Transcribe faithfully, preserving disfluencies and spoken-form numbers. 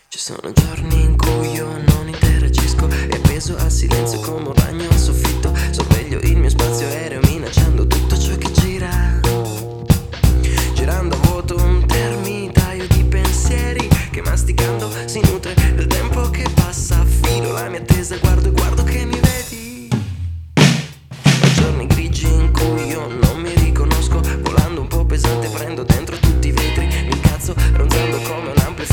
Ci sono giorni in cui io non interagisco e appeso al silenzio come un ragno al soffitto. Sorveglio il